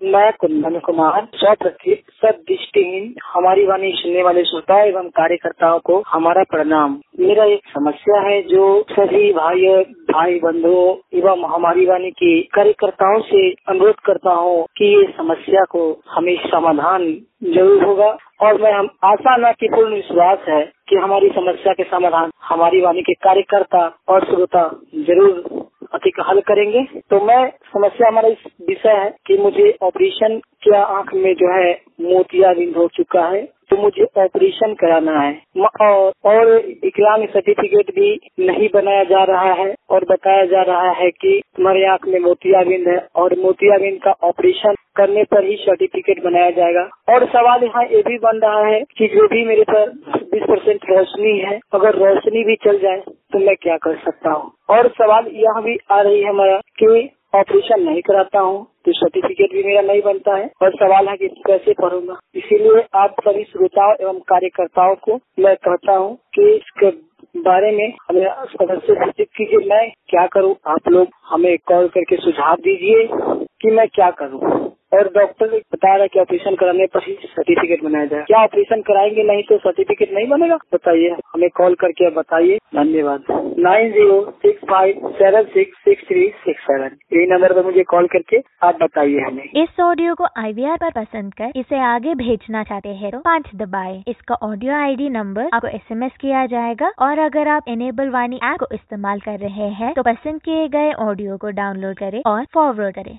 मैं कुंदन कुमार 100% दृष्टिहीन हमारी वाणी सुनने वाले श्रोता एवं कार्यकर्ताओं को हमारा प्रणाम। मेरा एक समस्या है जो सभी भाई बंधुओं एवं हमारी वाणी के कार्यकर्ताओं से अनुरोध करता हूँ कि ये समस्या को हमें समाधान जरूर होगा और मैं हम आशा न कि पूर्ण विश्वास है कि हमारी समस्या के समाधान हमारी वाणी के कार्यकर्ता और श्रोता जरूर अधिक हल करेंगे। तो मैं समस्या हमारा इस विषय है कि मुझे ऑपरेशन क्या आंख में जो है मोतियाबिंद हो चुका है, तो मुझे ऑपरेशन कराना है और विकलांग सर्टिफिकेट भी नहीं बनाया जा रहा है और बताया जा रहा है कि तुम्हारे आंख में मोतियाबिंद है और मोतियाबिंद का ऑपरेशन करने पर ही सर्टिफिकेट बनाया जाएगा। और सवाल यहाँ ये भी बन रहा है कि जो भी मेरे पर 20% रोशनी है, अगर रोशनी भी चल जाए तो मैं क्या कर सकता हूँ। और सवाल यह भी आ रही है हमारा कि ऑपरेशन नहीं कराता हूँ तो सर्टिफिकेट भी मेरा नहीं बनता है और सवाल है कि कैसे पढ़ूंगा। इसीलिए आप सभी श्रोताओं एवं कार्यकर्ताओं को मैं कहता हूँ कि इसके बारे में हमें सदस्य सूचित कीजिए। मैं क्या करूँ, आप लोग हमें कॉल करके सुझाव दीजिए कि मैं क्या करूँ। और डॉक्टर ने बता रहा है कि ऑपरेशन कराने पर ही सर्टिफिकेट बनाया जाए। क्या ऑपरेशन कराएंगे नहीं तो सर्टिफिकेट नहीं बनेगा? बताइए, हमें कॉल करके बताइए। धन्यवाद। 9065766367 यही नंबर पर मुझे कॉल करके आप बताइए हमें। इस ऑडियो को IVR पर पसंद कर इसे आगे भेजना चाहते हैं तो 5 दबाएं। इसका ऑडियो ID नंबर आपको SMS किया जाएगा और अगर आप इनेबल वाणी ऐप को इस्तेमाल कर रहे हैं तो पसंद किए गए ऑडियो को डाउनलोड करें और फॉरवर्ड करें।